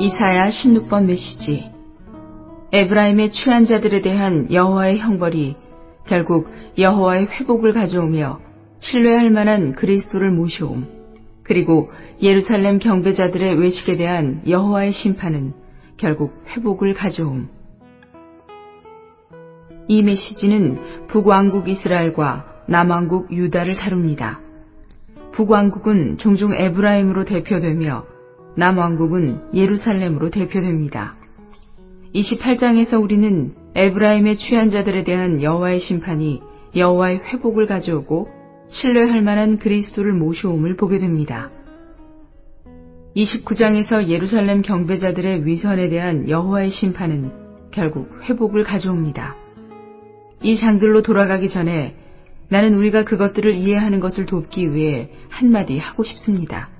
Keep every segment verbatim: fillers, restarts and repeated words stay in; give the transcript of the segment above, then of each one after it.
이사야 십육 번 메시지. 에브라임의 취한 자들에 대한 여호와의 형벌이 결국 여호와의 회복을 가져오며 신뢰할 만한 그리스도를 모셔옴, 그리고 예루살렘 경배자들의 외식에 대한 여호와의 심판은 결국 회복을 가져옴. 이 메시지는 북왕국 이스라엘과 남왕국 유다를 다룹니다. 북왕국은 종종 에브라임으로 대표되며 남왕국은 예루살렘으로 대표됩니다. 이십팔 장에서 우리는 에브라임의 취한 자들에 대한 여호와의 심판이 여호와의 회복을 가져오고 신뢰할 만한 그리스도를 모셔옴을 보게 됩니다. 이십구 장에서 예루살렘 경배자들의 위선에 대한 여호와의 심판은 결국 회복을 가져옵니다. 이 장들로 돌아가기 전에 나는 우리가 그것들을 이해하는 것을 돕기 위해 한마디 하고 싶습니다.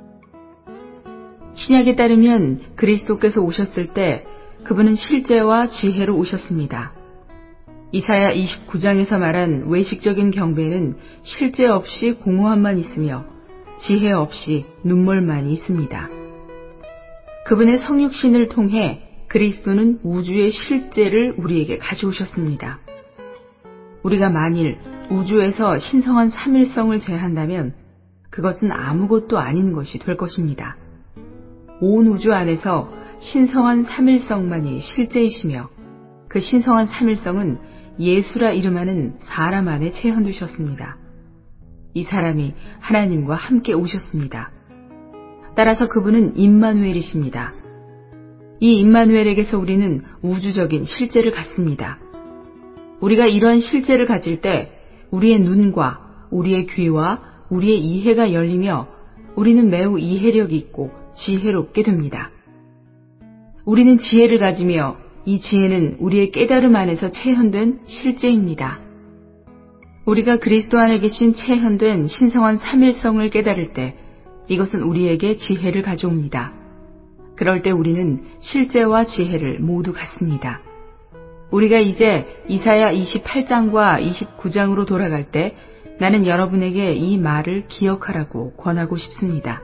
신약에 따르면 그리스도께서 오셨을 때 그분은 실제와 지혜로 오셨습니다. 이사야 이십구 장에서 말한 외식적인 경배는 실제 없이 공허함만 있으며 지혜 없이 눈물만이 있습니다. 그분의 성육신을 통해 그리스도는 우주의 실제를 우리에게 가져오셨습니다. 우리가 만일 우주에서 신성한 삼일성을 제한다면 그것은 아무것도 아닌 것이 될 것입니다. 온 우주 안에서 신성한 삼일성만이 실제이시며 그 신성한 삼일성은 예수라 이름하는 사람 안에 체현되셨습니다. 이 사람이 하나님과 함께 오셨습니다. 따라서 그분은 임마누엘이십니다. 이 임마누엘에게서 우리는 우주적인 실제를 갖습니다. 우리가 이러한 실제를 가질 때 우리의 눈과 우리의 귀와 우리의 이해가 열리며 우리는 매우 이해력이 있고 지혜롭게 됩니다. 우리는 지혜를 가지며 이 지혜는 우리의 깨달음 안에서 체현된 실제입니다. 우리가 그리스도 안에 계신 체현된 신성한 삼일성을 깨달을 때 이것은 우리에게 지혜를 가져옵니다. 그럴 때 우리는 실제와 지혜를 모두 갖습니다. 우리가 이제 이사야 이십팔 장과 이십구 장으로 돌아갈 때 나는 여러분에게 이 말을 기억하라고 권하고 싶습니다.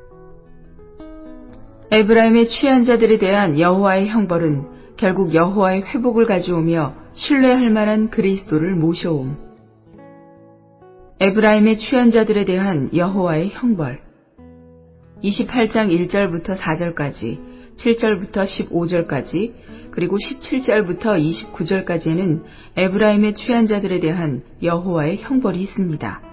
에브라임의 취한 자들에 대한 여호와의 형벌은 결국 여호와의 회복을 가져오며 신뢰할 만한 그리스도를 모셔옴. 에브라임의 취한 자들에 대한 여호와의 형벌. 이십팔 장 일 절부터 사 절까지, 칠 절부터 십오 절까지, 그리고 십칠 절부터 이십구 절까지에는 에브라임의 취한 자들에 대한 여호와의 형벌이 있습니다.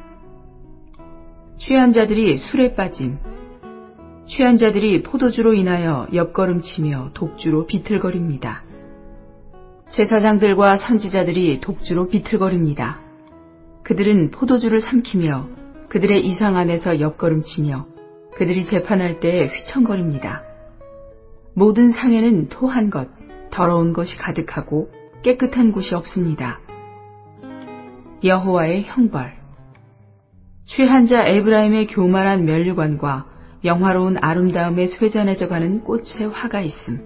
취한 자들이 술에 빠짐. 취한 자들이 포도주로 인하여 옆걸음치며 독주로 비틀거립니다. 제사장들과 선지자들이 독주로 비틀거립니다. 그들은 포도주를 삼키며 그들의 이상 안에서 옆걸음치며 그들이 재판할 때에 휘청거립니다. 모든 상에는 토한 것, 더러운 것이 가득하고 깨끗한 곳이 없습니다. 여호와의 형벌. 취한 자 에브라임의 교만한 면류관과 영화로운 아름다움에 쇠잔해져가는 꽃의 화가 있음.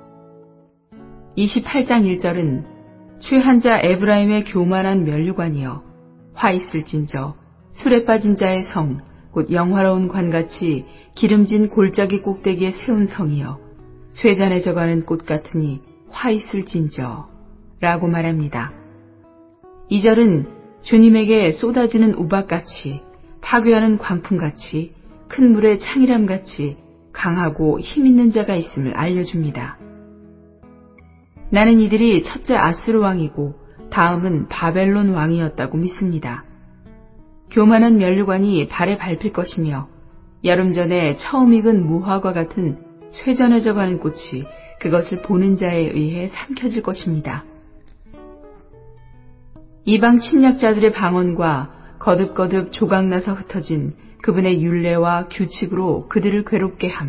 이십팔 장 일 절은 취한 자 에브라임의 교만한 면류관이여 화 있을진저 술에 빠진 자의 성 곧 영화로운 관같이 기름진 골짜기 꼭대기에 세운 성이여 쇠잔해져가는 꽃 같으니 화 있을진저 라고 말합니다. 이 절은 주님에게 쏟아지는 우박같이 파괴하는 광풍같이 큰 물의 창이람같이 강하고 힘있는 자가 있음을 알려줍니다. 나는 이들이 첫째 아스루 왕이고 다음은 바벨론 왕이었다고 믿습니다. 교만한 면류관이 발에 밟힐 것이며 여름 전에 처음 익은 무화과 같은 쇠전해져가는 꽃이 그것을 보는 자에 의해 삼켜질 것입니다. 이방 침략자들의 방언과 거듭거듭 조각나서 흩어진 그분의 율례와 규칙으로 그들을 괴롭게 함.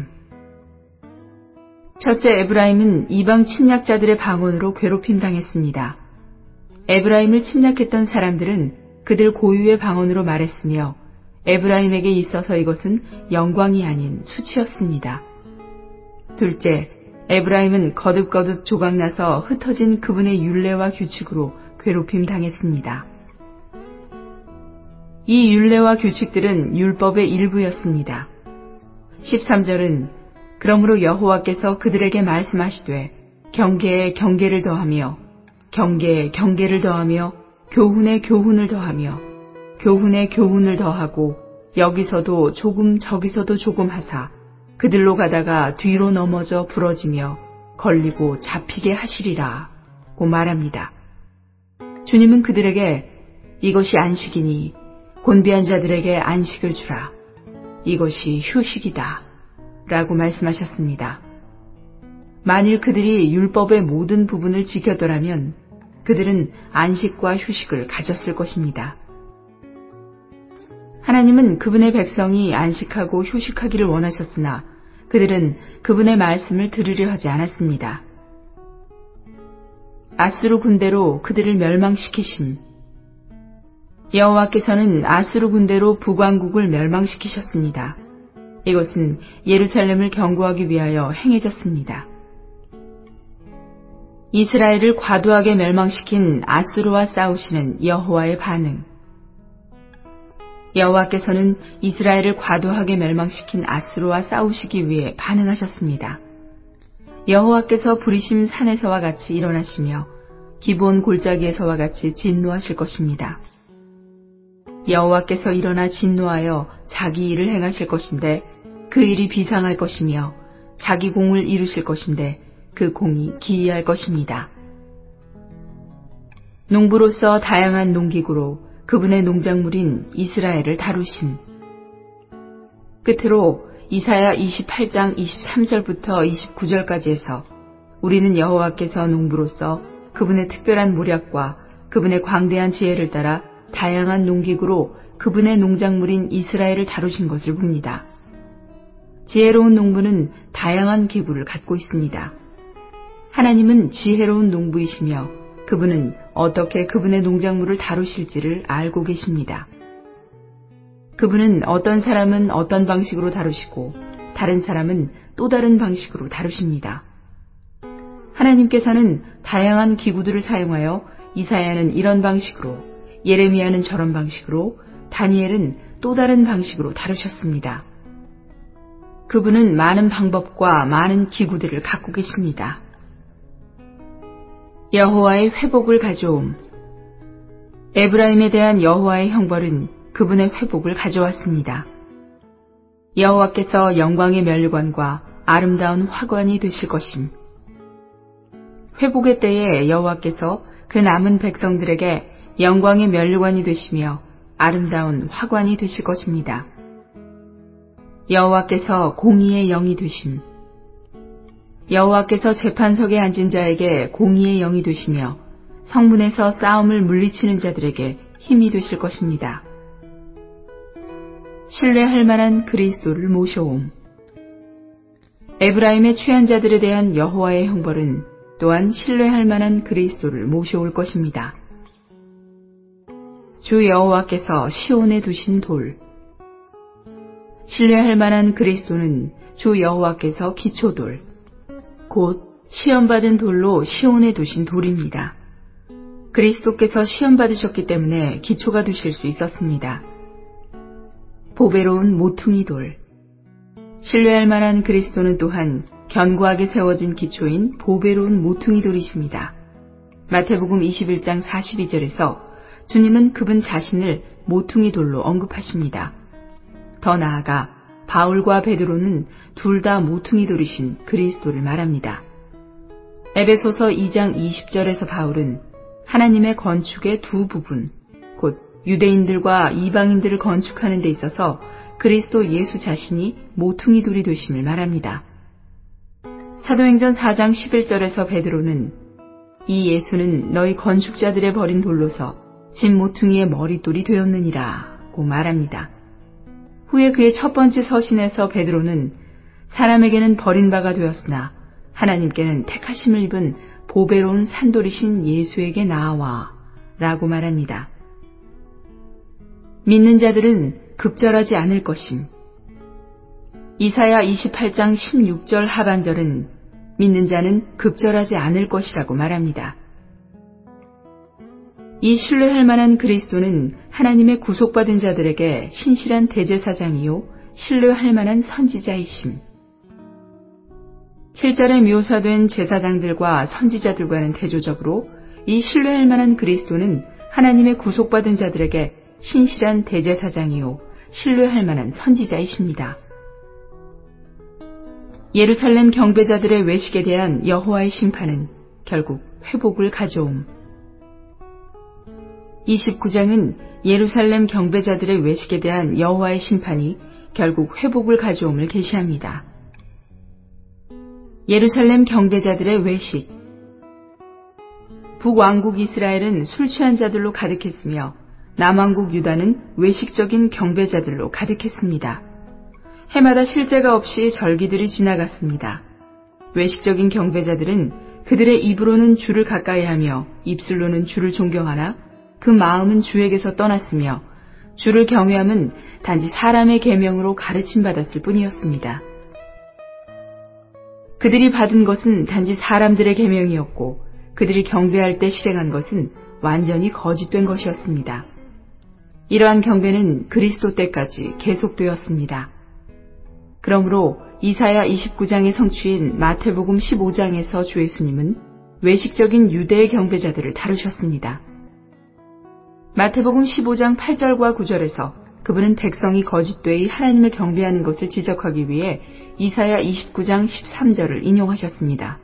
첫째 에브라임은 이방 침략자들의 방언으로 괴롭힘 당했습니다. 에브라임을 침략했던 사람들은 그들 고유의 방언으로 말했으며 에브라임에게 있어서 이것은 영광이 아닌 수치였습니다. 둘째, 에브라임은 거듭거듭 조각나서 흩어진 그분의 율례와 규칙으로 괴롭힘 당했습니다. 이 율례와 규칙들은 율법의 일부였습니다. 십삼 절은 그러므로 여호와께서 그들에게 말씀하시되 경계에 경계를 더하며 경계에 경계를 더하며 교훈에 교훈을 더하며 교훈에 교훈을 더하고 여기서도 조금 저기서도 조금 하사 그들로 가다가 뒤로 넘어져 부러지며 걸리고 잡히게 하시리라 고 말합니다. 주님은 그들에게 이것이 안식이니 곤비한 자들에게 안식을 주라. 이것이 휴식이다 라고 말씀하셨습니다. 만일 그들이 율법의 모든 부분을 지켰더라면 그들은 안식과 휴식을 가졌을 것입니다. 하나님은 그분의 백성이 안식하고 휴식하기를 원하셨으나 그들은 그분의 말씀을 들으려 하지 않았습니다. 아수르 군대로 그들을 멸망시키심. 여호와께서는 아수르 군대로 북왕국을 멸망시키셨습니다. 이것은 예루살렘을 경고하기 위하여 행해졌습니다. 이스라엘을 과도하게 멸망시킨 아수르와 싸우시는 여호와의 반응. 여호와께서는 이스라엘을 과도하게 멸망시킨 아수르와 싸우시기 위해 반응하셨습니다. 여호와께서 부리심 산에서와 같이 일어나시며 기브온 골짜기에서와 같이 진노하실 것입니다. 여호와께서 일어나 진노하여 자기 일을 행하실 것인데 그 일이 비상할 것이며 자기 공을 이루실 것인데 그 공이 기이할 것입니다. 농부로서 다양한 농기구로 그분의 농작물인 이스라엘을 다루심. 끝으로 이사야 이십팔 장 이십삼 절부터 이십구 절까지 해서 우리는 여호와께서 농부로서 그분의 특별한 모략과 그분의 광대한 지혜를 따라 다양한 농기구로 그분의 농작물인 이스라엘을 다루신 것을 봅니다. 지혜로운 농부는 다양한 기구를 갖고 있습니다. 하나님은 지혜로운 농부이시며 그분은 어떻게 그분의 농작물을 다루실지를 알고 계십니다. 그분은 어떤 사람은 어떤 방식으로 다루시고 다른 사람은 또 다른 방식으로 다루십니다. 하나님께서는 다양한 기구들을 사용하여 이사야는 이런 방식으로, 예레미야는 저런 방식으로, 다니엘은 또 다른 방식으로 다루셨습니다. 그분은 많은 방법과 많은 기구들을 갖고 계십니다. 여호와의 회복을 가져옴. 에브라임에 대한 여호와의 형벌은 그분의 회복을 가져왔습니다. 여호와께서 영광의 면류관과 아름다운 화관이 되실 것임. 회복의 때에 여호와께서 그 남은 백성들에게 영광의 면류관이 되시며 아름다운 화관이 되실 것입니다. 여호와께서 공의의 영이 되심. 여호와께서 재판석에 앉은 자에게 공의의 영이 되시며 성문에서 싸움을 물리치는 자들에게 힘이 되실 것입니다. 신뢰할 만한 그리스도를 모셔옴. 에브라임의 취한 자들에 대한 여호와의 형벌은 또한 신뢰할 만한 그리스도를 모셔올 것입니다. 주 여호와께서 시온에 두신 돌. 신뢰할 만한 그리스도는 주 여호와께서 기초돌, 곧 시험받은 돌로 시온에 두신 돌입니다. 그리스도께서 시험받으셨기 때문에 기초가 되실 수 있었습니다. 보배로운 모퉁이 돌. 신뢰할 만한 그리스도는 또한 견고하게 세워진 기초인 보배로운 모퉁이 돌이십니다. 마태복음 이십일 장 사십이 절에서 주님은 그분 자신을 모퉁이 돌로 언급하십니다. 더 나아가 바울과 베드로는 둘 다 모퉁이 돌이신 그리스도를 말합니다. 에베소서 이 장 이십 절에서 바울은 하나님의 건축의 두 부분, 곧 유대인들과 이방인들을 건축하는 데 있어서 그리스도 예수 자신이 모퉁이 돌이 되심을 말합니다. 사도행전 사 장 십일 절에서 베드로는 이 예수는 너희 건축자들의 버린 돌로서 진 모퉁이의 머릿돌이 되었느니라 고 말합니다. 후에 그의 첫 번째 서신에서 베드로는 사람에게는 버림바가 되었으나 하나님께는 택하심을 입은 보배로운 산돌이신 예수에게 나아와 라고 말합니다. 믿는 자들은 급절하지 않을 것임. 이사야 이십팔 장 십육 절 하반절은 믿는 자는 급절하지 않을 것이라고 말합니다. 이 신뢰할 만한 그리스도는 하나님의 구속받은 자들에게 신실한 대제사장이요 신뢰할 만한 선지자이심. 칠 절에 묘사된 제사장들과 선지자들과는 대조적으로 이 신뢰할 만한 그리스도는 하나님의 구속받은 자들에게 신실한 대제사장이요 신뢰할 만한 선지자이십니다. 예루살렘 경배자들의 외식에 대한 여호와의 심판은 결국 회복을 가져옴. 이십구 장은 예루살렘 경배자들의 외식에 대한 여호와의 심판이 결국 회복을 가져옴을 계시합니다. 예루살렘 경배자들의 외식. 북왕국 이스라엘은 술 취한 자들로 가득했으며 남왕국 유다는 외식적인 경배자들로 가득했습니다. 해마다 실제가 없이 절기들이 지나갔습니다. 외식적인 경배자들은 그들의 입으로는 주를 가까이하며 입술로는 주를 존경하나 그 마음은 주에게서 떠났으며 주를 경외함은 단지 사람의 계명으로 가르침받았을 뿐이었습니다. 그들이 받은 것은 단지 사람들의 계명이었고 그들이 경배할 때 실행한 것은 완전히 거짓된 것이었습니다. 이러한 경배는 그리스도 때까지 계속되었습니다. 그러므로 이사야 이십구 장의 성취인 마태복음 십오 장에서 주 예수님은 외식적인 유대의 경배자들을 다루셨습니다. 마태복음 십오 장 팔 절과 구 절에서 그분은 백성이 거짓되이 하나님을 경배하는 것을 지적하기 위해 이사야 이십구 장 십삼 절을 인용하셨습니다.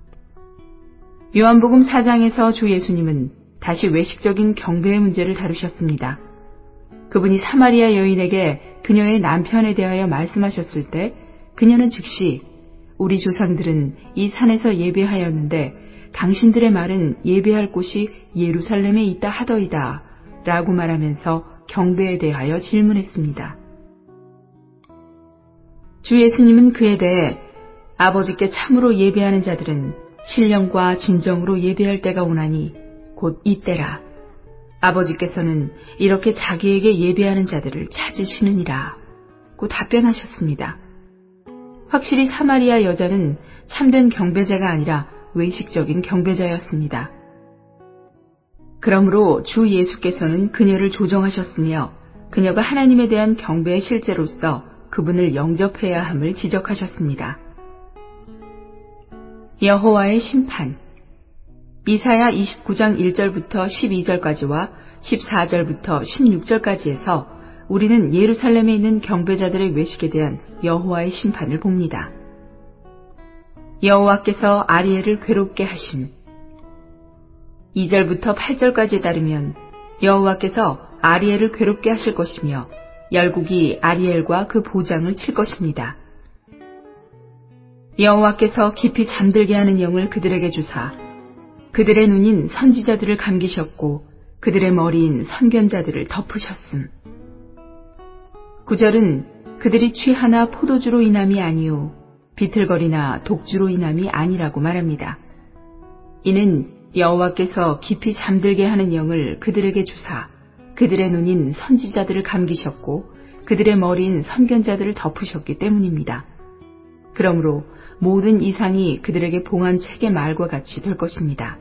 요한복음 사 장에서 주 예수님은 다시 외식적인 경배의 문제를 다루셨습니다. 그분이 사마리아 여인에게 그녀의 남편에 대하여 말씀하셨을 때 그녀는 즉시 우리 조상들은 이 산에서 예배하였는데 당신들의 말은 예배할 곳이 예루살렘에 있다 하더이다 라고 말하면서 경배에 대하여 질문했습니다. 주 예수님은 그에 대해 아버지께 참으로 예배하는 자들은 신령과 진정으로 예배할 때가 오나니 곧 이때라. 아버지께서는 이렇게 자기에게 예배하는 자들을 찾으시느니라 고 답변하셨습니다. 확실히 사마리아 여자는 참된 경배자가 아니라 외식적인 경배자였습니다. 그러므로 주 예수께서는 그녀를 조정하셨으며 그녀가 하나님에 대한 경배의 실제로서 그분을 영접해야 함을 지적하셨습니다. 여호와의 심판. 이사야 이십구 장 일 절부터 십이 절까지와 십사 절부터 십육 절까지에서 우리는 예루살렘에 있는 경배자들의 외식에 대한 여호와의 심판을 봅니다. 여호와께서 아리엘을 괴롭게 하심. 이 절부터 팔 절까지에 따르면 여호와께서 아리엘을 괴롭게 하실 것이며 열국이 아리엘과 그 보장을 칠 것입니다. 여호와께서 깊이 잠들게 하는 영을 그들에게 주사 그들의 눈인 선지자들을 감기셨고 그들의 머리인 선견자들을 덮으셨음. 구 절은 그들이 취하나 포도주로 인함이 아니요 비틀거리나 독주로 인함이 아니라고 말합니다. 이는 여호와께서 깊이 잠들게 하는 영을 그들에게 주사 그들의 눈인 선지자들을 감기셨고 그들의 머리인 선견자들을 덮으셨기 때문입니다. 그러므로 모든 이상이 그들에게 봉한 책의 말과 같이 될 것입니다.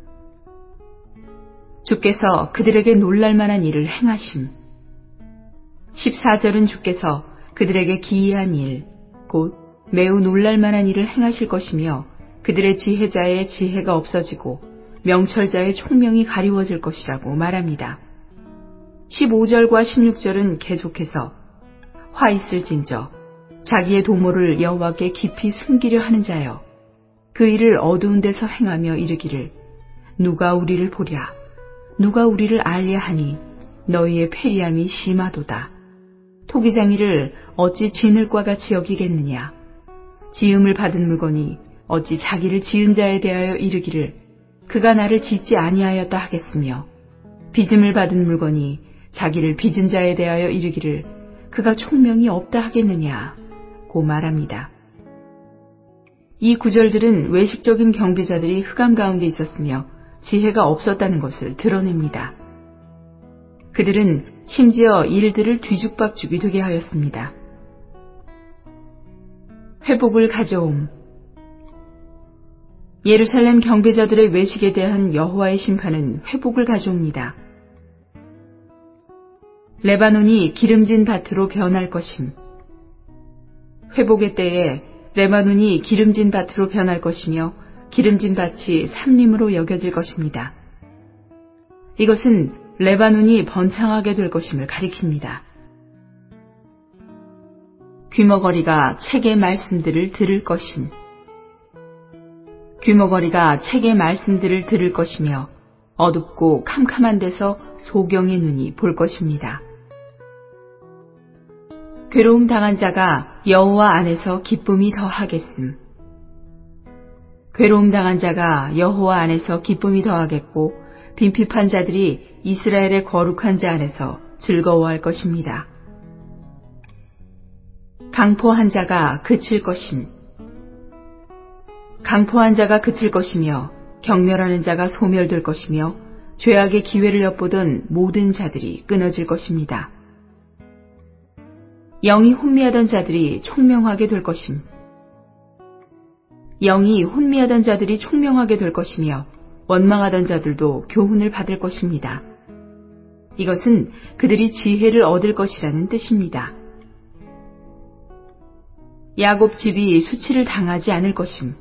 주께서 그들에게 놀랄만한 일을 행하심. 십사 절은 주께서 그들에게 기이한 일, 곧 매우 놀랄만한 일을 행하실 것이며 그들의 지혜자의 지혜가 없어지고 명철자의 총명이 가리워질 것이라고 말합니다. 십오 절과 십육 절은 계속해서 화 있을진저 자기의 도모를 여호와께 깊이 숨기려 하는 자여 그 일을 어두운 데서 행하며 이르기를 누가 우리를 보랴 누가 우리를 알랴 하니 너희의 패리함이 심하도다. 토기장이를 어찌 지늘과 같이 여기겠느냐. 지음을 받은 물건이 어찌 자기를 지은 자에 대하여 이르기를 그가 나를 짓지 아니하였다 하겠으며 빚음을 받은 물건이 자기를 빚은 자에 대하여 이르기를 그가 총명이 없다 하겠느냐 고 말합니다. 이 구절들은 외식적인 경배자들이 흑암 가운데 있었으며 지혜가 없었다는 것을 드러냅니다. 그들은 심지어 일들을 뒤죽박죽이 되게 하였습니다. 회복을 가져옴. 예루살렘 경배자들의 외식에 대한 여호와의 심판은 회복을 가져옵니다. 레바논이 기름진 밭으로 변할 것임. 회복의 때에 레바논이 기름진 밭으로 변할 것이며 기름진 밭이 삼림으로 여겨질 것입니다. 이것은 레바논이 번창하게 될 것임을 가리킵니다. 귀머거리가 책의 말씀들을 들을 것임. 귀머거리가 책의 말씀들을 들을 것이며 어둡고 캄캄한 데서 소경의 눈이 볼 것입니다. 괴로움 당한 자가 여호와 안에서 기쁨이 더하겠음. 괴로움 당한 자가 여호와 안에서 기쁨이 더하겠고 빈핍한 자들이 이스라엘의 거룩한 자 안에서 즐거워할 것입니다. 강포한 자가 그칠 것임. 강포한 자가 그칠 것이며 경멸하는 자가 소멸될 것이며 죄악의 기회를 엿보던 모든 자들이 끊어질 것입니다. 영이 혼미하던 자들이 총명하게 될 것임. 영이 혼미하던 자들이 총명하게 될 것이며 원망하던 자들도 교훈을 받을 것입니다. 이것은 그들이 지혜를 얻을 것이라는 뜻입니다. 야곱 집이 수치를 당하지 않을 것임.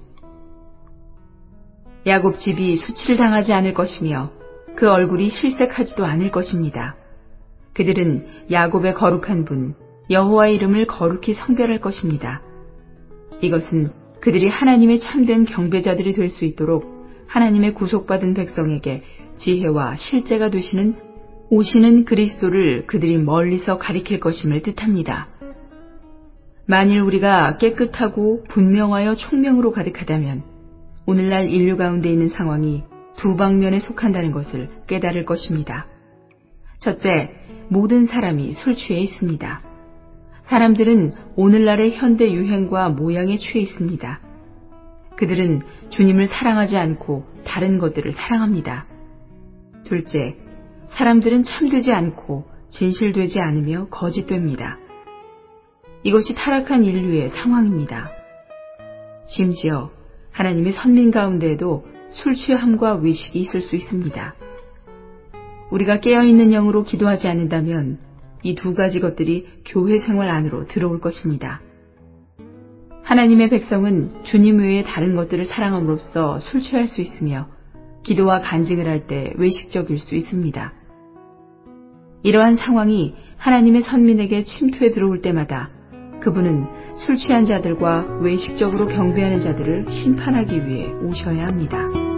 야곱 집이 수치를 당하지 않을 것이며 그 얼굴이 실색하지도 않을 것입니다. 그들은 야곱의 거룩한 분 여호와의 이름을 거룩히 성별할 것입니다. 이것은 그들이 하나님의 참된 경배자들이 될 수 있도록 하나님의 구속받은 백성에게 지혜와 실제가 되시는 오시는 그리스도를 그들이 멀리서 가리킬 것임을 뜻합니다. 만일 우리가 깨끗하고 분명하여 총명으로 가득하다면 오늘날 인류 가운데 있는 상황이 두 방면에 속한다는 것을 깨달을 것입니다. 첫째, 모든 사람이 술 취해 있습니다. 사람들은 오늘날의 현대 유행과 모양에 취해 있습니다. 그들은 주님을 사랑하지 않고 다른 것들을 사랑합니다. 둘째, 사람들은 참되지 않고 진실되지 않으며 거짓됩니다. 이것이 타락한 인류의 상황입니다. 심지어 하나님의 선민 가운데에도 술 취함과 외식이 있을 수 있습니다. 우리가 깨어있는 영으로 기도하지 않는다면 이 두 가지 것들이 교회 생활 안으로 들어올 것입니다. 하나님의 백성은 주님 외에 다른 것들을 사랑함으로써 술 취할 수 있으며 기도와 간증을 할 때 외식적일 수 있습니다. 이러한 상황이 하나님의 선민에게 침투해 들어올 때마다 그분은 술 취한 자들과 외식적으로 경배하는 자들을 심판하기 위해 오셔야 합니다.